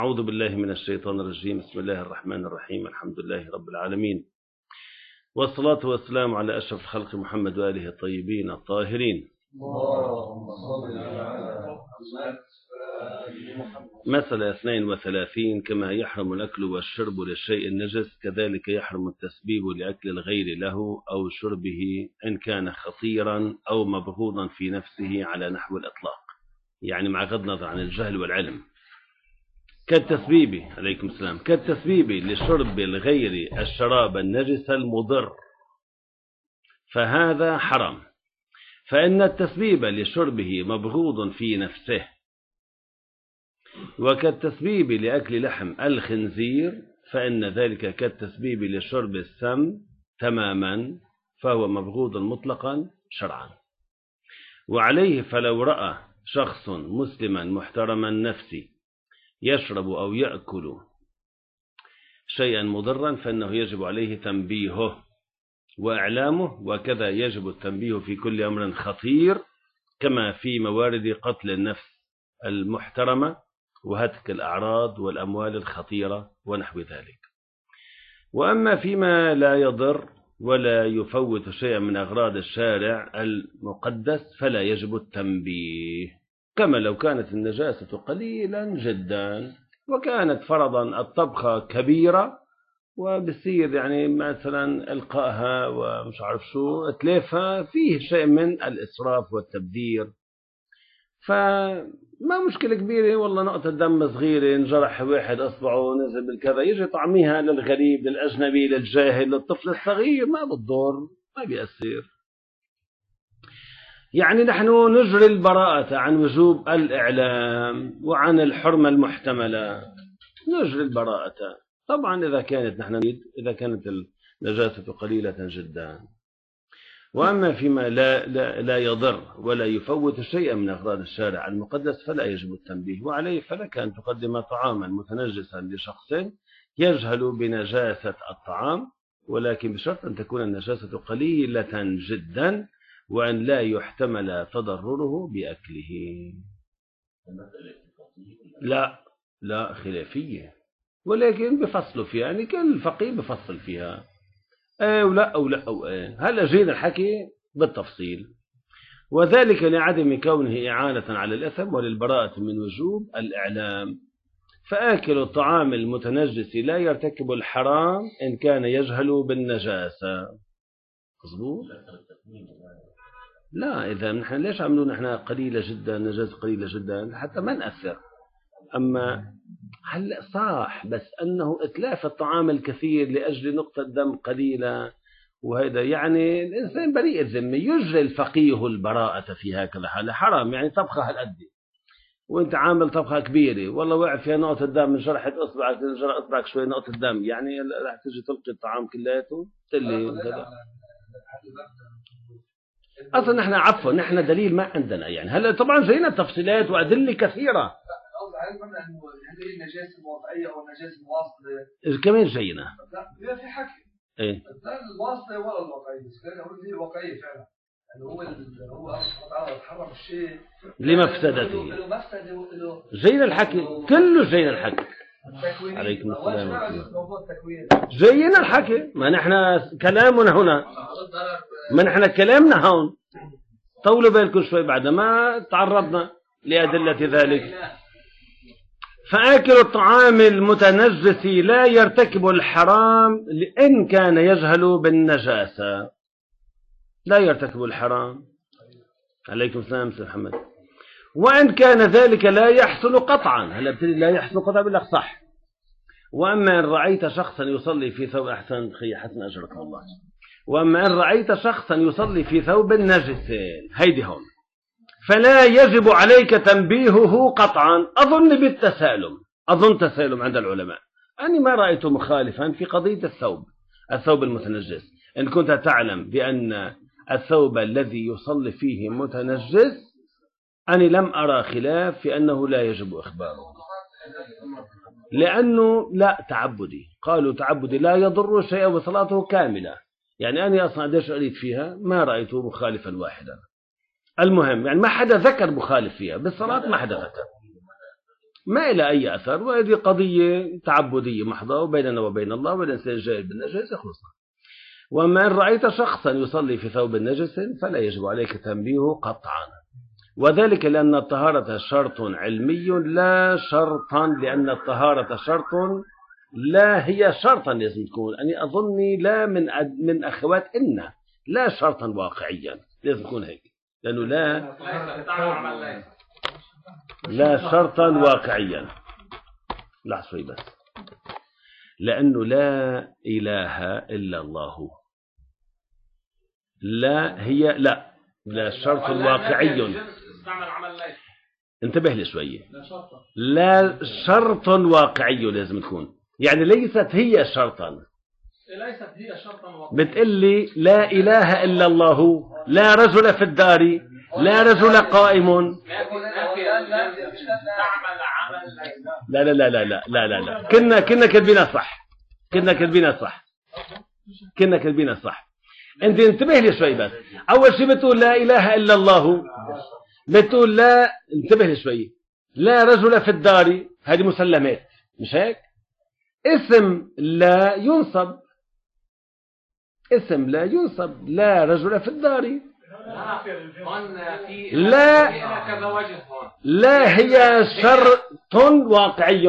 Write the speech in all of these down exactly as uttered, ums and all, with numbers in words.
أعوذ بالله من الشيطان الرجيم. بسم الله الرحمن الرحيم. الحمد لله رب العالمين، والصلاة والسلام على أشرف الخلق محمد وآله الطيبين الطاهرين. مسألة اثنين وثلاثين. كما يحرم الأكل والشرب للشيء النجس كذلك يحرم التسبيب لأكل الغير له أو شربه إن كان خطيرا أو مبغوضا في نفسه على نحو الإطلاق، يعني مع غض النظر عن الجهل والعلم. كالتسبيب عليكم السلام كالتسبيب لشرب الغير الشراب النجس المضر، فهذا حرام، فإن التسبيب لشربه مبغوض في نفسه. وكالتسبيب لأكل لحم الخنزير فإن ذلك كالتسبيب لشرب السم تماما، فهو مبغوض مطلقا شرعا. وعليه فلو رأى شخص مسلما محترما النفس يشرب أو يأكل شيئا مضرا فإنه يجب عليه تنبيهه وإعلامه، وكذا يجب التنبيه في كل أمر خطير، كما في موارد قتل النفس المحترمة وهتك الأعراض والأموال الخطيرة ونحو ذلك. وأما فيما لا يضر ولا يفوت شيئا من أغراض الشارع المقدس فلا يجب التنبيه، كما لو كانت النجاسة قليلا جدا وكانت فرضا الطبخة كبيرة وبصير يعني مثلا إلقائها ومش عارف شو اتلافها فيه شيء من الإسراف والتبذير، فما مشكلة كبيرة. والله نقطة دم صغيرة انجرح واحد أصبعه نزل بالكذا، يجي طعميها للغريب للأجنبي للجاهل للطفل الصغير، ما بتضر ما بيأثر. يعني نحن نجري البراءة عن وجوب الإعلام وعن الحرمة المحتملة، نجري البراءة طبعا إذا كانت نحن نريد إذا كانت النجاسة قليلة جدا. وأما فيما لا, لا, لا يضر ولا يفوت شيئا من أغراض الشارع المقدس فلا يجب التنبيه. وعليه فلك أن تقدم طعاما متنجسا لشخص يجهل بنجاسة الطعام، ولكن بشرط أن تكون النجاسة قليلة جدا وأن لا يحتمل تضرره بأكله. لا لا خلافية، ولكن بفصلوا فيها، يعني كل فقيه بفصل فيها ايه ولا او لا او ايه. هلا جينا الحكي بالتفصيل، وذلك لعدم كونه إعانة على الإثم وللبراءة من وجوب الإعلام. فآكل الطعام المتنجس لا يرتكب الحرام إن كان يجهل بالنجاسة. مظبوط؟ لا إذا نحن ليش عملوا نحن قليلة جدا نجاسة قليلة جدا حتى ما نأثر. أما هلا صح، بس أنه إتلاف الطعام الكثير لأجل نقطة دم قليلة وهذا يعني الإنسان بريء الذمة. يجري الفقيه البراءة في هكذا حالة. حرام يعني طبخة هالقد وانت عامل طبخة كبيرة والله وقع فيها نقطة دم من شرحة إصبعك تنجر إصبعك شوي نقطة دم، يعني راح تجي تلقي الطعام كلياته تلي كذا. أصلا نحن عفوا نحن دليل ما عندنا، يعني هلا طبعا زينا تفصيلات وأدلة كثيرة النجاسة الوضعية أو النجاسة الواصلة كمان جينا. لا في حكي إيه لا الواصلة ولا الواقعية، بس كان أقول هي الواقعية فعلا، يعني هو هو الله تعالى حرم الشيء لمفسدته. له مفسدة وله جينا الحكي كله جينا الحكي. عليكم السلام. جينا الحكي، ما نحن كلامنا هنا، ما نحن كلامنا هون. طولوا بالكم شوي بعد ما تعرضنا لأدلة ذلك. فآكل الطعام المتنجس لا يرتكب الحرام لإن كان يجهل بالنجاسة، لا يرتكب الحرام. عليكم السلام سيد محمد. وإن كان ذلك لا يحصل قطعا، هلا بتقول لا يحصل قطعا بالله صح. وأما إن رأيت شخصا يصلي في ثوب أحسن خي حسن أجرك الله. وأما إن رأيت شخصا يصلي في ثوب نجس هيدي هون فلا يجب عليك تنبيهه قطعا. أظن بالتسالم، أظن تسالم عند العلماء. أني ما رأيت مخالفا في قضية الثوب الثوب المتنجس. إن كنت تعلم بأن الثوب الذي يصلي فيه متنجس أني لم أرى خلاف في أنه لا يجب إخباره، لأنه لا تعبدي. قالوا تعبدي لا يضر شيئا وصلاته كاملة. يعني أنا أصلا قديش قريت فيها ما رأيته مخالفا واحدا. المهم يعني ما حدا ذكر مخالف فيها بالصلاة، ما حدا ذكر. ما إلى أي أثر، وهذه قضية تعبدية محضة وبيننا وبين الله، والإنسان جاهل بالنجس يخلصنا. وما إن رأيت شخصا يصلي في ثوب نجس فلا يجب عليك تنبيهه قطعا، وذلك لأن الطهارة شرط علمي لا شرطا، لأن الطهارة شرط لا هي شرطا لازم تكون، أني أظني لا من من أخوات إن لا شرطا واقعيا لازم تكون هيك، لأنه لا لا شرطا واقعيا. لحظة شوي بس، لأنه لا إله إلا الله، لا هي لا لا شرط واقعي. انتبه لي شوية، لا شرط واقعي لازم تكون، يعني ليست هي شرطا، ليست هي شرطا واقعيا. بتقلي لا إله إلا الله، لا رجل في الدار، لا رجل قائم، لا لا لا لا لا لا لا, لا. كنا كنا كاتبينها صح، كنا كاتبينها صح، كنا كاتبينها صح. انت انتبه لي شوي بس، اول شيء بتقول لا اله الا الله، بتقول لا، انتبه لي شوي، لا رجل في الدار، هذه مسلمات مش هيك؟ اسم لا ينصب، اسم لا ينصب، لا رجل في الدار، لا لا هي شرط واقعي،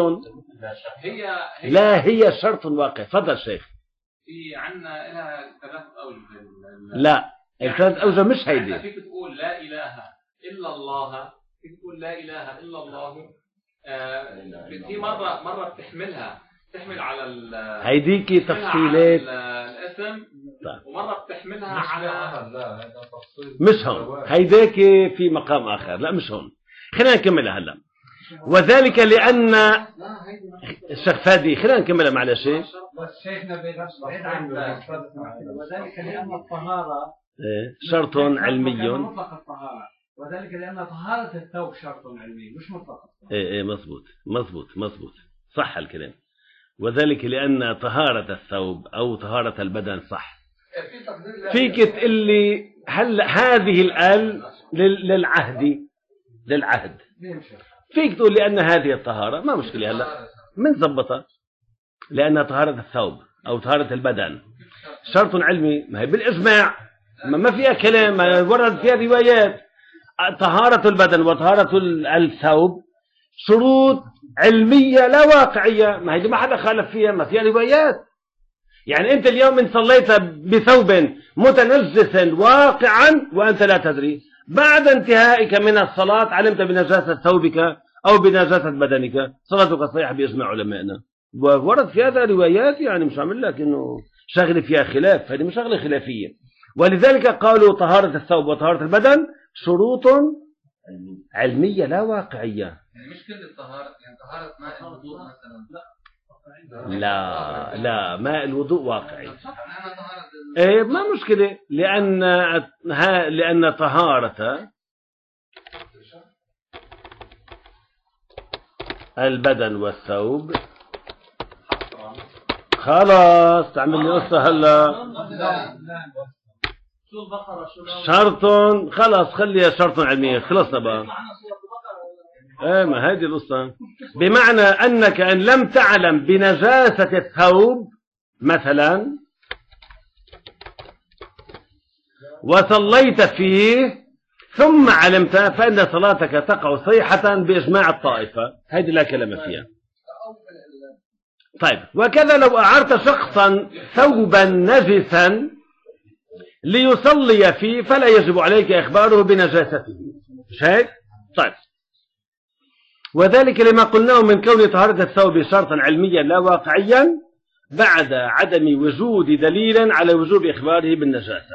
لا هي شرط واقعي. تفضل شيخ. في عندنا لها ثلاث أوجه. لا الثلاث أوجه مش هيدي. فيك تقول لا إله إلا الله، فيك تقول لا إله إلا الله. آه في مرة مرة بتحملها تحمل على ال هيديكي تفصيلات الاسم، ومرة بتحملها على مش هون، هيديكي في مقام آخر، لا مش هون. خلينا نكملها هلا. وذلك لأن الشيخ فادي، خلينا نكملها معلش. وذلك لأن الطهارة شرط علمي، وذلك لأن طهارة الثوب شرط علمي مش مطلق. ايه ايه مزبوط مزبوط مزبوط صح الكلام. وذلك لأن طهارة الثوب أو طهارة البدن صح. فيك تقول لي هل هذه الآل للعهد للعهد فيك تقول لي أن هذه الطهارة ما مشكلة، هلا من ضبطها، لأن طهارة الثوب أو طهارة البدن شرط علمي، ما هي بالإجماع، ما فيها كلام، ما ورد فيها روايات. طهارة البدن وطهارة الثوب شروط علمية لا واقعية، ما هي ما حدا خالف فيها، ما فيها روايات. يعني أنت اليوم إن صليت بثوب متنجس واقعا وأنت لا تدري، بعد انتهائك من الصلاة علمت بنجاسة ثوبك أو بنجاسة بدنك، صلاتك صحيحة بإجماع علمائنا. وورد في هذا روايات، يعني مش عامل لك إنه شغلة فيها خلاف، هذه مش شغلة خلافية. ولذلك قالوا طهارة الثوب وطهارة البدن شروط علمية لا واقعية. يعني مش كل الطهارة، يعني طهارة ماء الوضوء مثلا لا لا ماء الوضوء واقعي. ايه ما مشكلة، لأن ها لأن طهارة البدن والثوب خلاص تعمل لي قصة هلا شرط، خلاص خليها شرط علمية، خلصنا بقى. ايه ما هذه القصة، بمعنى أنك إن لم تعلم بنجاسة الثوب مثلا وصليت فيه ثم علمت فإن صلاتك تقع صحيحة بإجماع الطائفة، هذه لا كلام فيها. طيب وكذا لو أعرت شخصا ثوبا نجسا ليصلي فيه فلا يجب عليك إخباره بنجاسته، مش هيك؟ طيب وذلك لما قلناه من كون طهارة الثوب شرطا علميا لا واقعيا بعد عدم وجود دليل على وجوب إخباره بالنجاسة.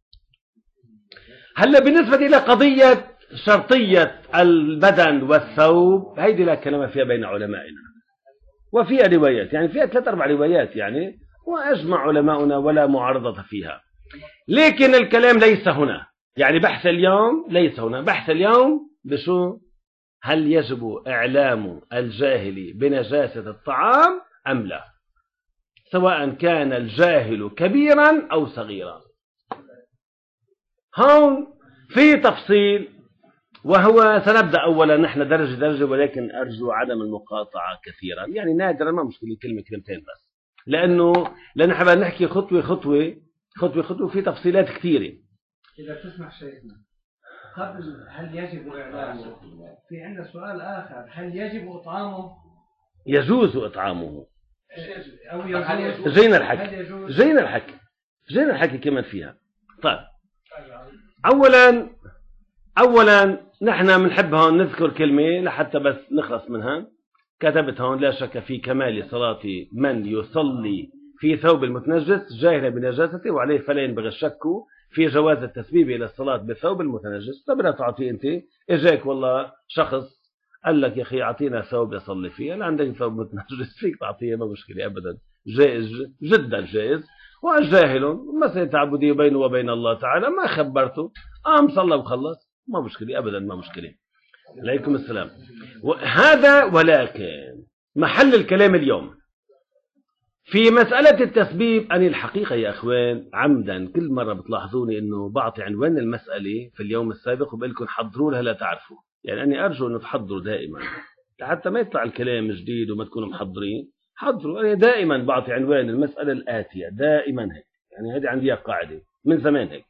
هلا بالنسبة إلى قضية شرطية البدن والثوب، هيدي لا كلام فيها بين علمائنا، وفيها روايات، يعني فيها ثلاث أربع روايات يعني، وأجمع علماؤنا ولا معارضة فيها. لكن الكلام ليس هنا، يعني بحث اليوم ليس هنا، بحث اليوم بشو؟ هل يجب إعلام الجاهل بنجاسة الطعام أم لا، سواء كان الجاهل كبيرا أو صغيرا. هون في تفصيل وهو سنبدأ أولا نحن درجة درجة، ولكن أرجو عدم المقاطعة كثيرا، يعني نادرا، ما مشكلة كلمة كلمتين بس، لأنه لأن حابب نحكي خطوة خطوة خطوة خطوة في تفصيلات كثيرة. إذا تسمح شيخنا، قبل هل يجب إعلامه، في عندنا سؤال آخر، هل يجب إطعامه؟ يجوز إطعامه أو يجوز؟ جينا الحكي جينا الحكي جينا الحكي كمان فيها. طيب، أولا أولا نحن بنحب هون نذكر كلمة لحتى بس نخلص منها. كتبت هون: لا شك في كمال صلاة من يصلي في ثوب المتنجس جاهلا بنجاسته وعليه فلا ينبغي الشك في جواز التسبيب إلى الصلاة بالثوب المتنجس. طب لا تعطيه أنت، إجاك والله شخص قال لك يا أخي أعطينا ثوب يصلي فيه، أنا عندك ثوب متنجس فيك تعطيه، ما مشكلة أبدا، جائز جدا جائز. وجاهل مسألة تعبدية بينه وبين الله تعالى، ما خبرته قام صلى وخلص، ما مشكلة أبدا، ما مشكلة. عليكم السلام. هذا ولكن محل الكلام اليوم في مسألة التسبيب. أنا الحقيقة يا أخوان عمدا كل مرة بتلاحظوني أنه بعطي عنوان المسألة في اليوم السابق وبقول لكم حضروا لها لا تعرفوا، يعني أنا أرجو أنه تحضروا دائما حتى ما يطلع الكلام جديد وما تكونوا محضرين. حضروا. أنا دائما بعطي عنوان المسألة الآتية، دائما هيك، يعني هذه عندي قاعدة من زمان هيك.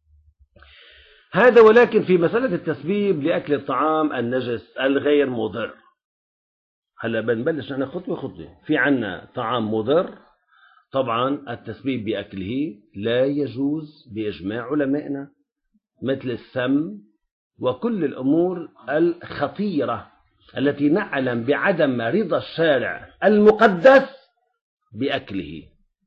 هذا ولكن في مسألة التسبيب لأكل الطعام النجس الغير مضر. هلا بنبلش نحن خطوة خطوة. في عنا طعام مضر، طبعا التسبيب بأكله لا يجوز بإجماع علمائنا، مثل السم وكل الأمور الخطيرة التي نعلم بعدم رضا الشارع المقدس بأكله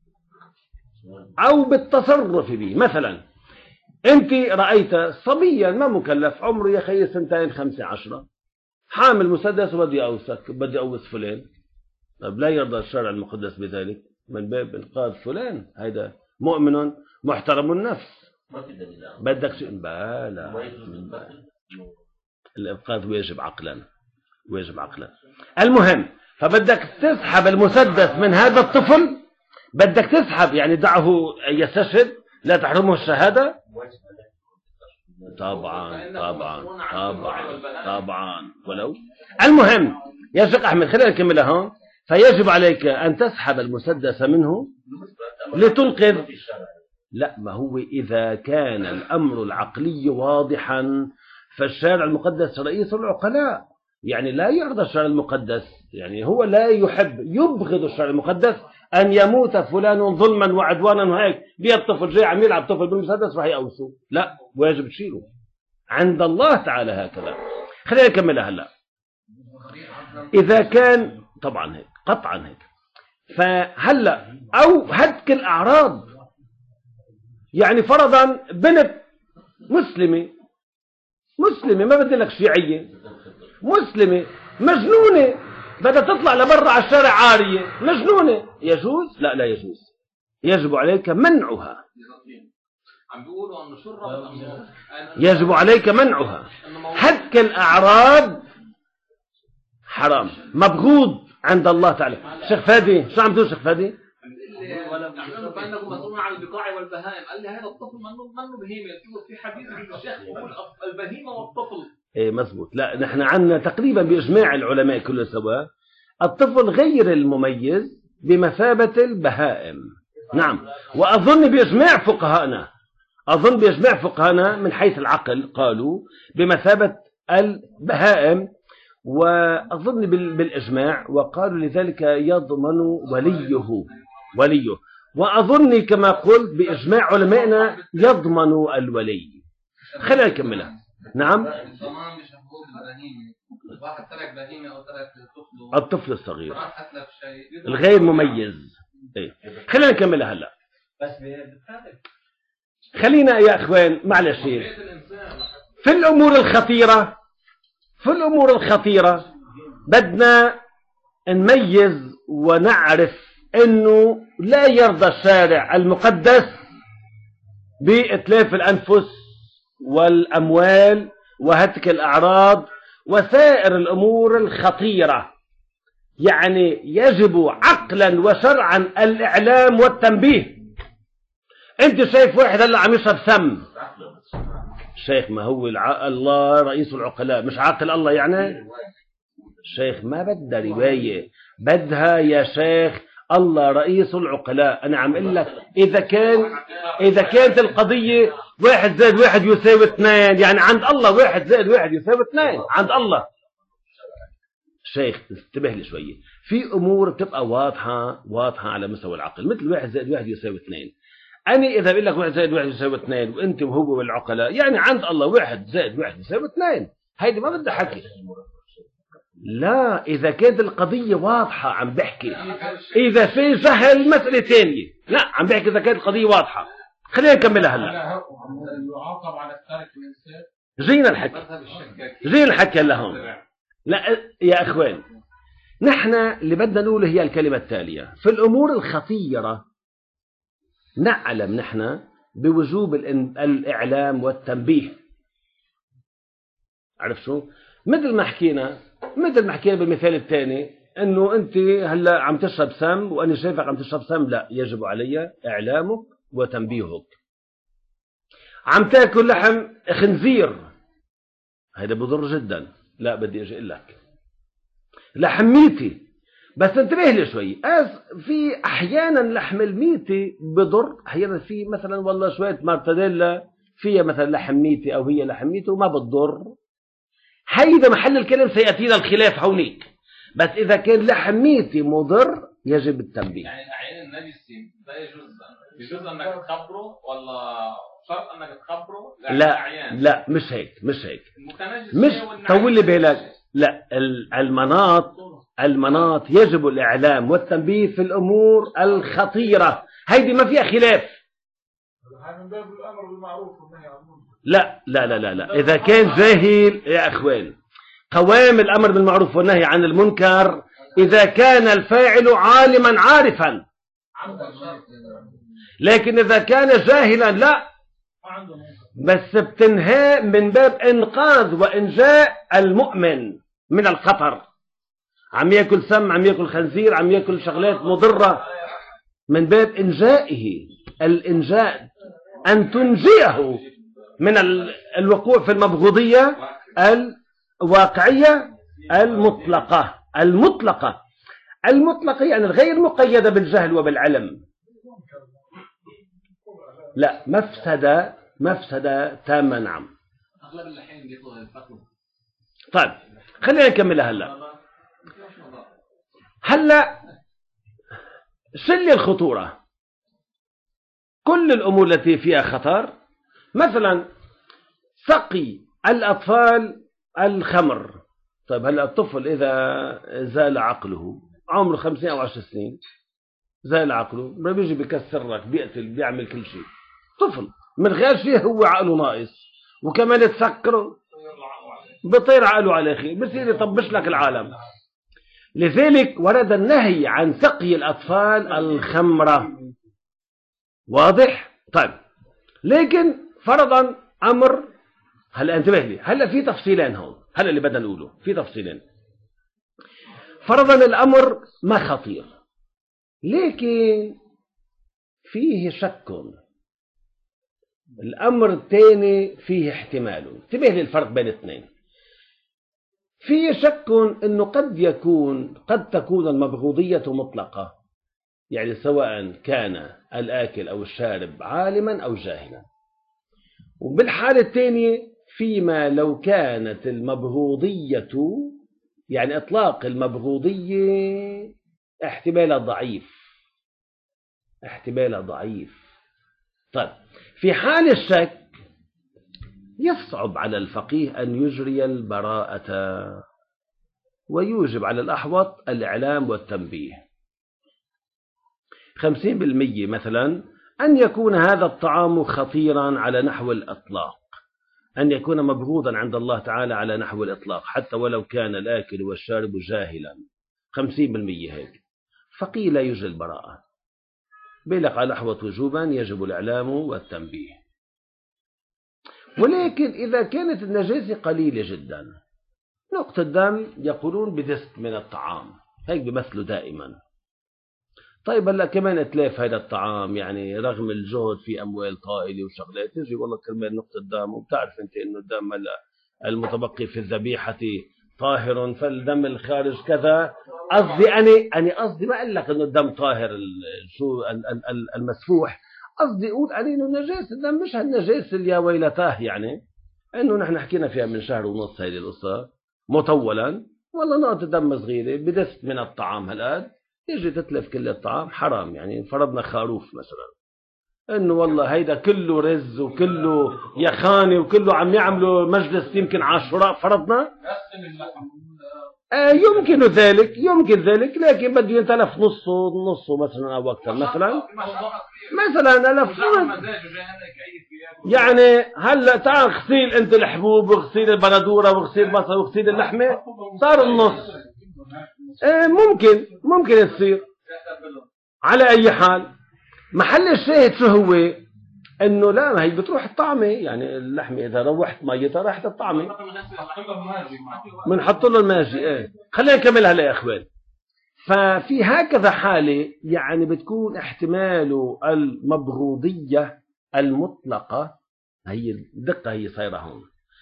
أو بالتصرف به. مثلا أنت رأيت صبيا ما مكلف عمره يا خي سنتين خمسة عشرة حامل مسدس وبدي أوسك بدي أوس فلان، طب لا يرضى الشرع المقدس بذلك، من باب إنقاذ فلان، هذا مؤمن محترم النفس، بدك شيء بالا. الإنقاذ واجب عقلا، واجب عقلا. المهم، فبدك تسحب المسدس من هذا الطفل، بدك تسحب، يعني دعه يستشهد لا تحرمه الشهادة. طبعا طبعا طبعا طبعا ولو. المهم يا شيخ أحمد خلينا نكملها هون. فيجب عليك أن تسحب المسدس منه لتنقذ. لا، ما هو إذا كان الأمر العقلي واضحا فالشارع المقدس رئيس العقلاء، يعني لا يرضى الشرع المقدس، يعني هو لا يحب، يبغض الشرع المقدس أن يموت فلان ظلما وعدوانا وهيك، بيد طفل جاي عم يلعب طفل بالمسدس راح يقوسه، لا، واجب تشيله عند الله تعالى هكذا. خلينا نكملها هلا. إذا كان طبعا هيك قطعا هيك. فهلا أو هتك الأعراض، يعني فرضا بنت مسلمة مسلمة ما بدي لك شيعية، مسلمة مجنونة بدها تطلع لبرا على الشارع عارية، مجنونة، يجوز؟ لا لا يجوز، يجب عليك منعها. يجب عليك منعها. هتك الأعراض حرام، مبغوض عند الله تعالى. شيخ فادي شو عم تقول شيخ فادي؟ فانه مسؤول عن البقاع والبهائم. قال لي هذا الطفل منه منه بهيمه، في حديث الشيخ يقول البهيمه والطفل. ايه مزبوط. لا، نحن عندنا تقريبا باجماع العلماء كله سواء الطفل غير المميز بمثابه البهائم. نعم، واظن باجماع فقهائنا اظن باجماع فقهائنا من حيث العقل قالوا بمثابه البهائم، واظن بالاجماع، وقالوا لذلك يضمن وليه وليه وأظن كما قلت بإجماع علمائنا يضمن الولي. خلينا نكملها. نعم، واحد ترك بهيمة أو ترك الطفل الصغير الغير مميز. إيه. خلينا نكملها هلا. خلينا يا أخوان معلش في الأمور الخطيرة في الأمور الخطيرة بدنا نميز ونعرف أنه لا يرضى الشارع المقدس بإتلاف الأنفس والأموال وهتك الأعراض وسائر الأمور الخطيرة. يعني يجب عقلا وشرعا الإعلام والتنبيه. أنت شايف واحد هلا عم يشرب سم، الشيخ ما هو الع... الله رئيس العقلاء، مش عاقل الله يعني؟ الشيخ ما بدها رواية، بدها يا شيخ الله رئيس العقلاء. أنا عم أقول لك إذا كان إذا كانت القضية واحد زائد واحد يساوي اثنين، يعني عند الله واحد زائد واحد يساوي اثنين عند الله. شيخ انتبه لي شوية، في أمور بتبقى واضحة واضحة على مستوى العقل، مثل واحد زائد واحد يساوي اثنين. أنا إذا بقول لك واحد زائد واحد يساوي اثنين وأنت وهو والعقلاء، يعني عند الله واحد زائد واحد يساوي اثنين، هيدي ما بدها حكي. لا، إذا كانت القضية واضحة عم بحكي، إذا في جهل مسألة ثانية. لا، عم بحكي إذا كانت القضية واضحة. خلينا نكملها هلا. يعاقب على الترك الإنسان. جينا الحكي جينا الحكي هلا هون. لا يا إخوان، نحن اللي بدنا نقوله هي الكلمة التالية: في الأمور الخطيرة نعلم نحن بوجوب الإعلام والتنبيه. عرف شو؟ مثل ما حكينا مثل ما حكينا بالمثال الثاني، انه انت هلا عم تشرب سم وانا شايفك عم تشرب سم، لا، يجب علي اعلامك وتنبيهك. عم تاكل لحم خنزير، هذا بضر جدا، لا بدي اجي اقول لك لحم ميتي، بس انتبه لي شوي. في احيانا لحم الميتي بضر، احيانا في مثلا والله شويه مارتديلا فيها مثلا لحم ميتي او هي لحم ميتي وما بتضر. هيدا محل الكلام، سيأتينا الخلاف هونيك. بس إذا كان لحم ميتي مضر يجب التنبيه. يعني الأعيان النجسة لا يجوز يجوز أنك تخبره، ولا شرط أنك تخبره؟ لا لا، مش هيك مش هيك مش طول لي بالك. لا، المناط المناط يجب الإعلام والتنبيه في الأمور الخطيرة، هيدي ما فيها خلاف. من باب الأمر بالمعروف والنهي عن المنكر. لا لا لا لا لا، إذا كان جاهل يا أخوان، قوام الأمر بالمعروف والنهي عن المنكر إذا كان الفاعل عالما عارفا، لكن إذا كان جاهلا لا، بس بتنهى من باب إنقاذ وإنجاء المؤمن من الخطر. عم يأكل سم، عم يأكل خنزير، عم يأكل شغلات مضرة، من باب إنجائه، الإنجاء أن تنجيه من الوقوع في المبغوضية الواقعية المطلقة. المطلقة المطلقة يعني غير مقيدة بالجهل وبالعلم. لا، مفسدة مفسدة تامة. نعم. أغلب الحين بيطلع الفقر. طيب خلينا نكملها هلا. هلا شل الخطورة، كل الأمور التي فيها خطر، مثلا سقي الأطفال الخمر. طيب هلا الطفل إذا زال عقله، عمره خمسين أو عشر سنين، زال عقله، ما بيجي بيكسرك، بيقتل، بيعمل كل شيء. طفل من غير شيء هو عقله ناقص، وكمان تسكره بطير عقله على خير، بصير يطبش لك العالم. لذلك ورد النهي عن سقي الأطفال الخمرة. واضح؟ طيب لكن فرضا أمر، هلا انتبه لي، هلا في تفصيلين هون، هلا اللي بدنا نقوله في تفصيلين. فرضا الأمر ما خطير، لكن فيه شك. الأمر الثاني فيه احتمال. انتبه لي الفرق بين الاثنين. فيه شك انه قد يكون قد تكون المبغوضية مطلقة، يعني سواء كان الآكل أو الشارب عالما أو جاهلا. وبالحالة الثانية فيما لو كانت المبغوضية، يعني إطلاق المبغوضية احتمالها ضعيف، احتمالها ضعيف. طيب في حال الشك يصعب على الفقيه أن يجري البراءة، ويوجب على الأحوط الإعلام والتنبيه. خمسين بالمئة مثلا أن يكون هذا الطعام خطيرا على نحو الإطلاق، أن يكون مبغوضا عند الله تعالى على نحو الإطلاق، حتى ولو كان الآكل والشارب جاهلا. خمسين بالمئة هيك، فقيه لا يجري البراءة، بيلق على الأحوط وجوبا يجب الإعلام والتنبيه. ولكن إذا كانت النجاسة قليلة جدا، نقطة دم يقولون بدست من الطعام، هيك بمثلوا دائما. طيب هلا كمان اتلاف هذا الطعام، يعني رغم الجهد في اموال طائله وشغلات، تجي والله كرمال نقطه دم، وبتعرف انت انه الدم هلا المتبقي في الذبيحه طاهر فالدم الخارج كذا. قصدي انا انا قصدي ما اقول لك انه الدم طاهر شو المسفوح، قصدي اقول انا انه نجاسه الدم مش هالنجاسه اللي يا ويلتاه، يعني انه نحن حكينا فيها من شهر ونص هذه القصه مطولا. والله نقطه دم صغيره بدست من الطعام هالقد يجي تتلف كل الطعام حرام. يعني فرضنا خروف مثلا، انه والله هيدا كله رز وكله يخاني وكله عم يعملوا مجلس يمكن عاشوراء فرضنا، آه يمكن ذلك يمكن ذلك لكن بده ينتلف نصه نصه مثلا او اكثر، مثلا مثلا الف يعني هلا تعال غسيل انت الحبوب وغسيل البندوره وغسيل البصل وغسيل اللحمه صار النص. آه ممكن ممكن تصير. على اي حال محل الشاهد شو هو؟ انه لا، ما هي بتروح الطعمه، يعني اللحمه اذا روحت ميتها راحت الطعمه بنحط له الماجي. ايه خلينا نكمل هلا يا اخوان. ففي هكذا حاله يعني بتكون احتمال المبغوضيه المطلقه، هي الدقه هي صايره هون،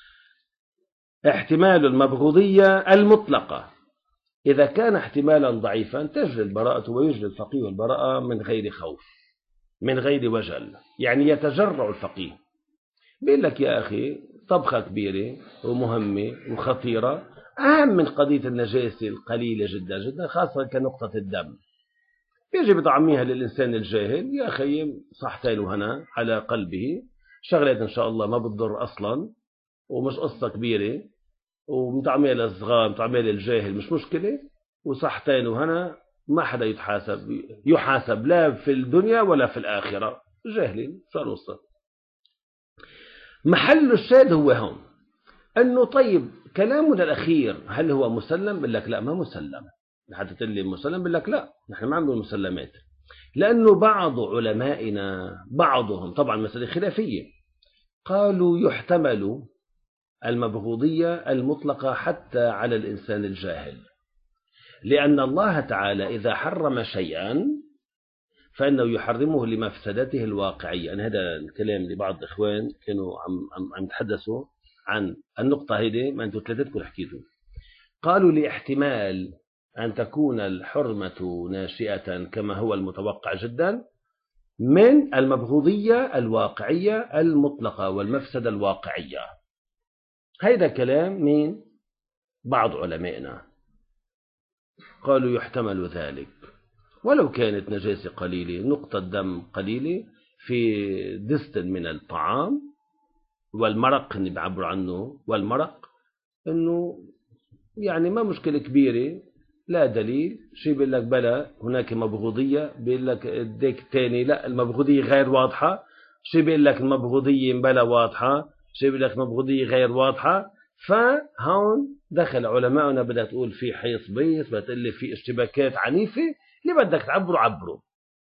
احتمال المبغوضيه المطلقه اذا كان احتمالا ضعيفا تجري البراءه ويجري الفقيه البراءه من غير خوف من غير وجل. يعني يتجرع الفقيه بيقول لك يا أخي طبخة كبيرة ومهمة وخطيرة أهم من قضية النجاسة القليلة جدا جدا، خاصة كنقطة الدم. بيجي بطعميها للإنسان الجاهل، يا أخي صحتين وهنا على قلبه، شغلات إن شاء الله ما بتضر أصلا ومش قصة كبيرة، ومطعميها للصغار مطعميها للجاهل مش مشكلة، وصحتين وهنا ما حدا يتحاسب يحاسب لا في الدنيا ولا في الآخرة، جاهلين صار وصل. محل الشاهد هو هون أنه طيب كلامنا الأخير هل هو مسلم؟ بقول لك لا ما مسلم. حتى تقول لي مسلم بقول لك لا، نحن ما عندنا مسلمات، لأنه بعض علمائنا بعضهم طبعا مسألة خلافية قالوا يحتمل المبغوضية المطلقة حتى على الإنسان الجاهل، لأن الله تعالى إذا حرم شيئا فإنه يحرمه لمفسدته الواقعية. أنا هذا الكلام لبعض الإخوان كانوا عم عم عم يتحدثوا عن النقطة هذه، ما أنتم ثلاثتكم حكيتوا، قالوا لاحتمال أن تكون الحرمة ناشئة كما هو المتوقع جدا من المبغوضية الواقعية المطلقة والمفسدة الواقعية. هذا كلام من بعض علمائنا، قالوا يحتمل ذلك ولو كانت نجاسة قليلة، نقطة دم قليلة في دست من الطعام والمرق اللي بعبر عنه، والمرق انه يعني ما مشكلة كبيرة، لا دليل شيء بيقول لك بلا هناك مبغوضية، بيقول لك ديك الثاني لا المبغوضية غير واضحة، شيء بيقول لك المبغوضية بلا واضحة، شيء بيقول لك مبغوضية غير واضحة. فهون دخل علماؤنا بدها تقول في حيص بيص، بدها تقول لي في اشتباكات عنيفة، اللي بدك تعبروا عبروا.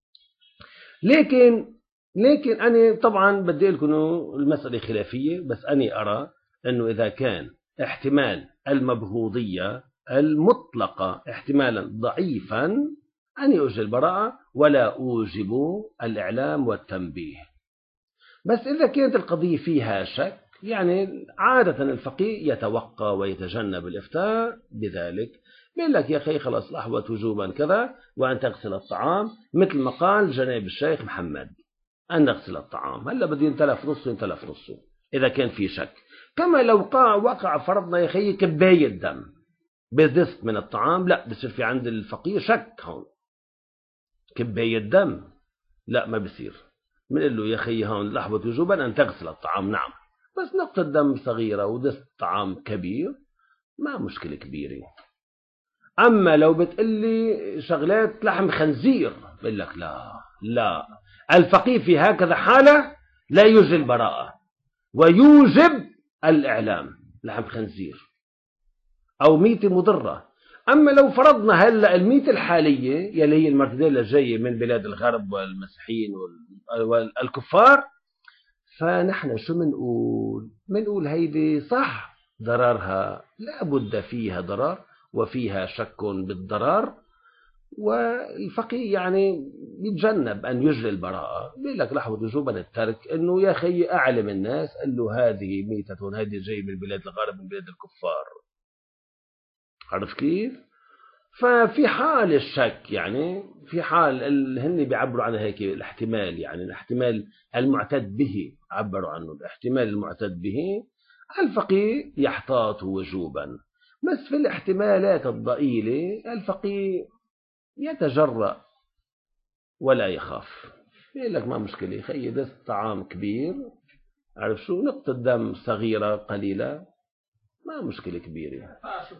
لكن لكن أنا طبعا بدي لكم إنه المسألة خلافية، بس أنا أرى إنه إذا كان احتمال المبغوضية المطلقة احتمالا ضعيفا أنا أوجب البراءة ولا أوجب الإعلام والتنبيه. بس إذا كانت القضية فيها شك، يعني عادة الفقيه يتوقى ويتجنب الإفتاء بذلك، بيقول لك يا أخي خلاص الأحوط وجوبا كذا وأن تغسل الطعام، مثل ما قال جناب الشيخ محمد أن نغسل الطعام. هلا بده ينتلف نصه ينتلف نصه إذا كان في شك. كما لو وقع وقع فرضنا يا أخي كباية دم بدست من الطعام، لا بصير في عند الفقيه شك هون، كباية دم لا ما بصير، بنقول له يا أخي هون الأحوط وجوبا أن تغسل الطعام، نعم، بس نقطة دم صغيرة ودست طعام كبير ما مشكلة كبيرة. أما لو بتقلي شغلات لحم خنزير بقول لك لا لا، الفقيه في هكذا حالة لا يوجب البراءة ويوجب الإعلام، لحم خنزير أو ميتة مضرة. أما لو فرضنا هلأ الميتة الحالية يلي هي المرتديلا الجاية من بلاد الغرب والمسيحيين والكفار، فنحن شو منقول؟ منقول هيدي صح ضررها لا بد فيها ضرر وفيها شك بالضرر، والفقيه يعني يتجنب أن يجري البراءة، بيقول لك لحظة وجوبا الترك، إنه يا أخي أعلم الناس قال له هذه ميتة، هذه جاي من بلاد الغرب، من بلاد الكفار. عرف كيف؟ ففي حال الشك، يعني في حال اللي هن بيعبروا عنها هيك الاحتمال، يعني الاحتمال المعتد به عبروا عنه، الاحتمال المعتد به الفقيه يحتاط وجوبا. بس في الاحتمالات الضئيلة الفقيه يتجرأ ولا يخاف، يقول لك ما مشكلة، خيي دست طعام كبير، عرف شو، نقطة دم صغيرة قليلة، ما مشكلة كبيرة،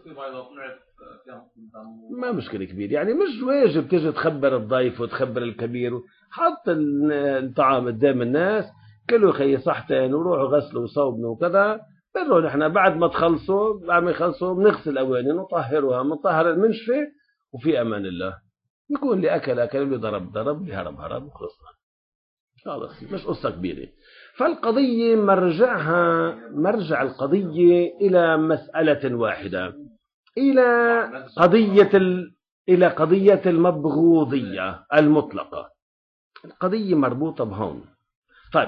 ما مشكلة كبيرة، يعني مش واجب تيجي تخبر الضيف وتخبر الكبير. حط الطعام قدام الناس، كلوا خي صحتين وروحوا غسلوا وصوبنوا وكذا، بنروح نحن بعد ما تخلصوا، بعد ما يخلصوا بنغسل الأواني ونطهرها، بنطهر المنشفة، وفي أمان الله. يكون اللي أكل أكل، اللي ضرب ضرب، اللي هرب هرب، وخلصنا خلاص، مش قصة كبيرة. فالقضية مرجعها، مرجع القضية إلى مسألة واحدة، إلى قضية ال... إلى قضية المبغوضية المطلقة. القضية مربوطة بهون. طيب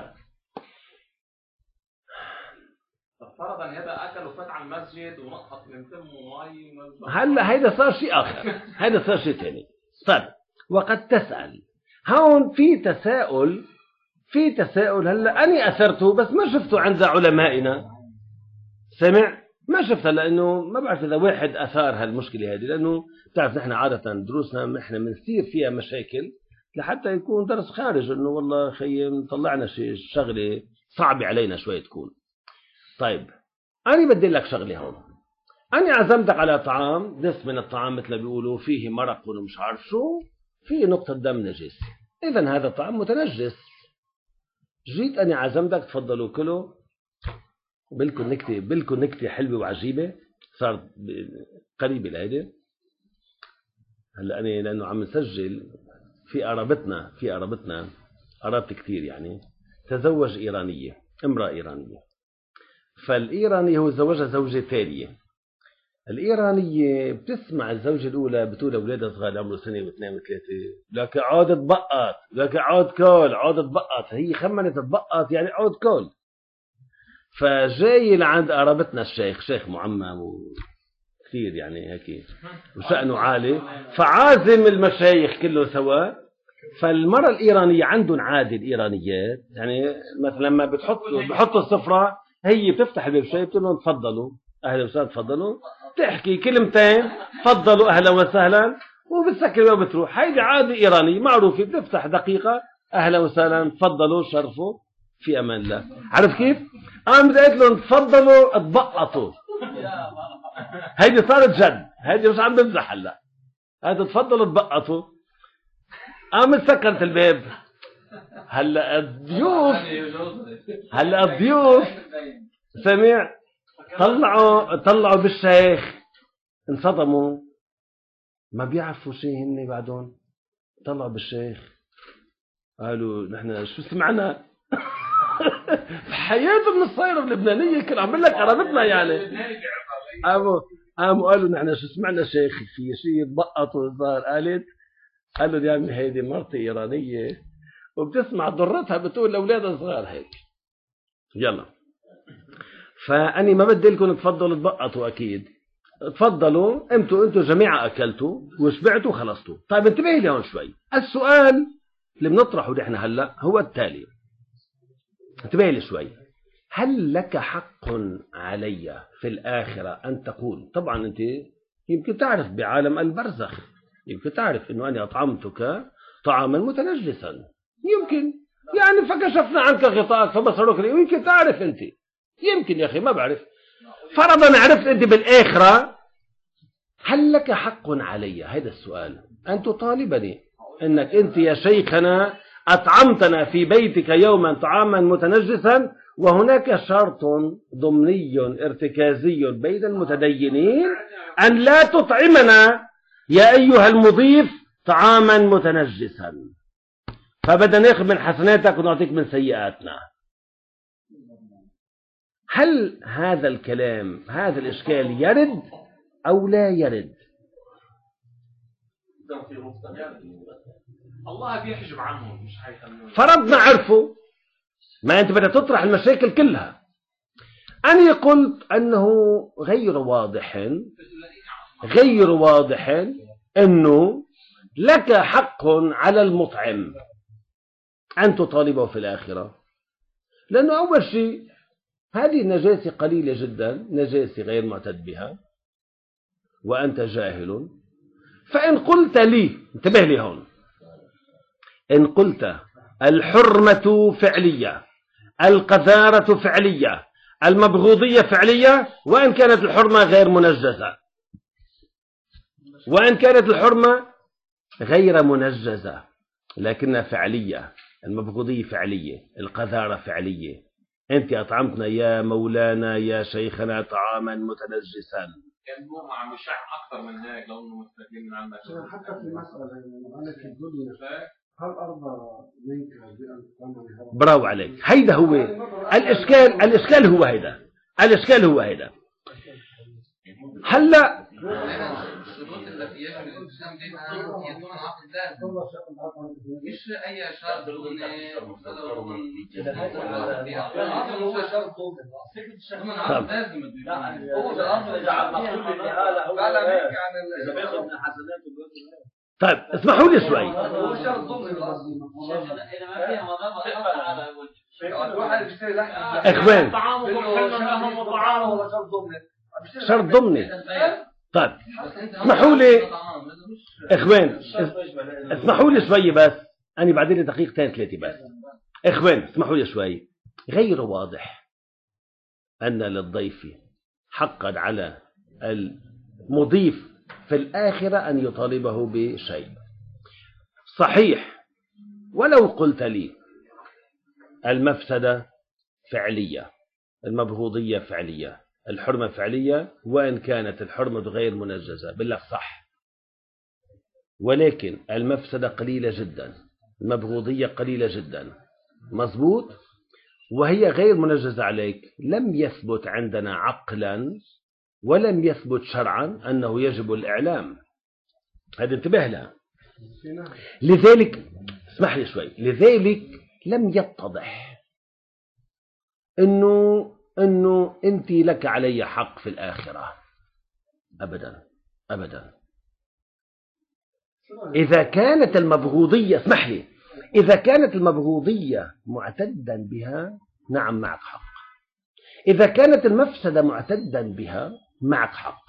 فرضا هذا أكل وفات على المسجد ونقط من تمه مي، هلا هيدا صار شيء آخر، هيدا صار شيء ثاني. طيب وقد تسأل، هون في تساؤل، في تساؤل هلا أني أثرته بس ما شفته عند علمائنا، سمع ما شفتها، لأنه ما بعرف إذا واحد أثار هالمشكلة هذه، لأنه بتعرف نحن عادة دروسنا إحنا بنصير فيها مشاكل لحتى يكون درس خارج، إنه والله خي طلعنا شيء شغلة صعبة علينا شوي تكون. طيب أنا بدي لك شغلة هون، أنا عزمتك على طعام، دس من الطعام مثل بيقولوا فيه مرق ومش عارف شو، فيه نقطة دم نجس، إذن هذا طعام متنجس. جيت أنا عزمتك تفضلوا كله، بالكم نكتة، بالكم نكتة حلوة وعجيبة صارت قريبة لهيدي. هلا أنا لأنه عم نسجل في قرابتنا، في قرابتنا قرابتي كتير يعني، تزوج إيرانية، امرأة إيرانية، فالإيراني هو زوجها زوجة ثانية. الإيرانية بتسمع الزوجة الأولى بتقول أولادها صغار عمره سنة واثنين وثلاثة، لك عاد تبقط، لك عاد كول، عاد تبقط، هي خمنت تبقط يعني عاد كول. فجاي لعند قرابتنا الشيخ، شيخ معمم وكثير يعني هيك وشأنه عالي، فعازم المشايخ كله سوا. فالمرأة الإيرانية عندهم عادة الإيرانيات، يعني مثلا لما بتحطوا بحطوا السفرة، هي بتفتح الباب شوي بتقول لهم تفضلوا أهلا وسهلا تفضلوا، تحكي كلمتين تفضلوا أهلا وسهلا وبتسكر وبتروح. هيدي عادة إيرانية معروفة، بتفتح دقيقة أهلا وسهلا تفضلوا شرفوا في أمان الله. عارف كيف؟ أنا بدي قلت لهم تفضلوا تبقطوا، هيدي صارت جد، هيدي مش عم بمزح هلا، هيدي تفضلوا تبقطوا. أنا سكرت الباب. هلا الضيوف، هلا الضيوف سمع طلعوا طلعوا بالشيخ، انصدموا، ما بيعرفوا شيء هن بعدهم، طلعوا بالشيخ قالوا نحن شو سمعنا حياتهم الصايرة اللبنانية، كان عم لك قرابتنا يعني. قاموا قاموا قالوا نحن شو سمعنا شيخ في شيء بقط وصار. قالت قالوا يا عمي هيدي مرتي إيرانية وبتسمع ضرتها بتقول لأولادها صغار هيك. يلا فأني ما بدي لكم تفضلوا تبقطوا، أكيد تفضلوا انتوا، انتوا جميعا أكلتوا وشبعتوا وخلصتوا. طيب انتبهي لي هون شوي، السؤال اللي بنطرحه نحن هلا هو التالي، انتبهي لي شوي، هل لك حق علي في الآخرة أن تقول، طبعا أنت يمكن تعرف بعالم البرزخ، يمكن تعرف أنه أنا أطعمتك طعاما متنجسا، يمكن يعني فكشفنا عنك غطاءك فبصرك لي، ويمكن تعرف أنت، يمكن يا أخي ما بعرف. فرضا عرفت أنت بالآخرة، هل لك حق علي، هذا السؤال، أن تطالبني أنك أنت يا شيخنا أطعمتنا في بيتك يوما طعاما متنجسا، وهناك شرط ضمني ارتكازي بين المتدينين أن لا تطعمنا يا أيها المضيف طعاما متنجسا، فبدنا ناخذ من حسناتك ونعطيك من سيئاتنا. هل هذا الكلام، هذا الإشكال يرد أو لا يرد؟ الله بيحجب عنهم مش حيخلوهم. فرضنا عرفوا، ما أنت بدك تطرح المشاكل كلها. أنا قلت أنه غير واضح غير واضح أنه لك حق على المطعم أن تطالبه في الآخرة، لأنه أول شيء هذه نجاسة قليلة جدا، نجاسة غير معتد بها وأنت جاهل. فإن قلت لي، انتبه لي هون، إن قلت الحرمة فعلية، القذارة فعلية، المبغوضية فعلية، وإن كانت الحرمة غير منجزة، وإن كانت الحرمة غير منجزة لكنها فعلية، المبغوضية فعلية، القذارة فعلية. أنت أطعمتنا يا مولانا يا شيخنا طعاما متنجسا. كان هو عم يشع أكثر من هيك لو إنه مستقيم من عندك. حتى في المسألة أنا في الدنيا هل أرضى منك بأن تعمل؟ برافو عليك. هيدا هو الإشكال. الإشكال هو هيدا الإشكال هو هيدا هلا الشروط التي يجب الالتزام بها يكون العقد لازم، مش اي شرط ضمني هو شرط ضمن ضمن عقد لازم. هو الاصل اذا عم نقول بالنهايه لا لا بيحكي عن اذا بياخذ من حسناته. طيب اسمحوا لي شوي. هو شرط ضمن الاصل اذا ما فيها مضامن على الواحد يشتري لحم اخوان شرط ضمني. طيب اسمحوا لي اخوان، اسمحوا لي شوي بس، انا بعد لي دقيقتين ثلاثه بس. اخوان اسمحوا لي شوي. غير واضح ان للضيف حقا على المضيف في الآخرة أن يطالبه بشيء صحيح. ولو قلت لي المفسدة فعلية، المبغوضية فعلية، الحرمة فعلية، وإن كانت الحرمة غير منجزة، بالله صح، ولكن المفسدة قليلة جدا، المبغوضية قليلة جدا، مظبوط، وهي غير منجزة عليك. لم يثبت عندنا عقلا ولم يثبت شرعا أنه يجب الإعلام. هذا انتبه لها. لذلك اسمح لي شوي، لذلك لم يتضح أنه أنه أنت لك علي حق في الآخرة أبدا أبدا. إذا كانت المبغوضية، اسمح لي، إذا كانت المبغوضية معتدا بها نعم معك حق. إذا كانت المفسدة معتدا بها معك حق.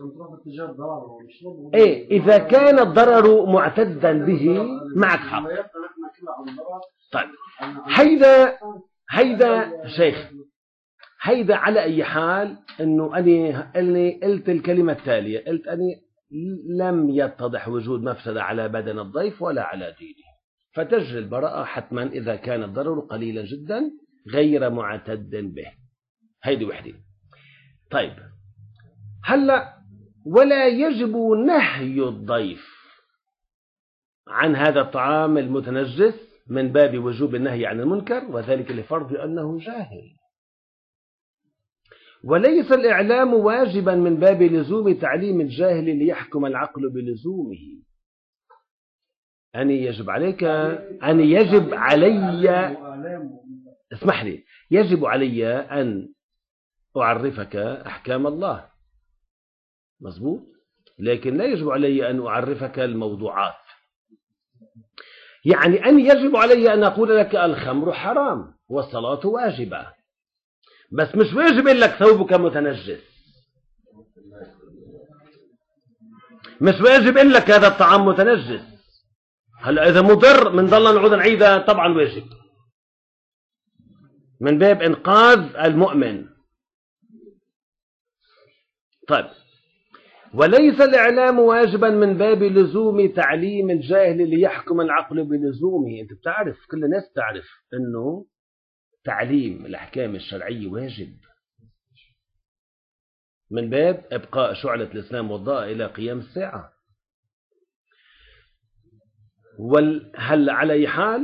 إيه إذا كان الضرر معتدا به معك حق. طيب هيدا هيدا شيخ هيدا على أي حال إنه أنا أني قلت الكلمة التالية، قلت أني لم يتضح وجود مفسدة على بدن الضيف ولا على دينه، فتجري البراءة حتما إذا كان الضرر قليلا جدا غير معتد به. هيدي وحدة. طيب هلا ولا يجب نهي الضيف عن هذا الطعام المتنجس من باب وجوب النهي عن المنكر، وذلك لفرض أنه جاهل. وليس الإعلام واجبا من باب لزوم تعليم الجاهل ليحكم العقل بلزومه. أن يجب عليك أن يجب علي اسمح لي يجب علي أن أعرفك أحكام الله، مظبوط، لكن لا يجب علي أن أعرفك الموضوعات. يعني أن يجب علي أن أقول لك الخمر حرام والصلاة واجبة، بس مش واجب لك ثوبك متنجس، مش واجب لك هذا الطعام متنجس. هلا إذا مضر من ضل نعود نعيدها طبعا واجب من باب إنقاذ المؤمن. طيب وليس الإعلام واجبا من باب لزوم تعليم الجاهل ليحكم العقل بلزومه. أنت بتعرف، كل الناس تعرف أنه تعليم الأحكام الشرعية واجب من باب إبقاء شعلة الإسلام والضاء إلى قيام الساعة. وهل على أي حال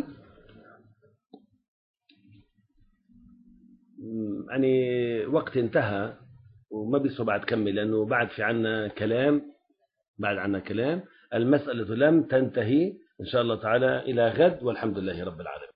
يعني وقت انتهى وما بيصير بعد كمل، لأنه بعد في عنا كلام بعد عنا كلام المسألة لم تنتهي إن شاء الله تعالى إلى غد، والحمد لله رب العالمين.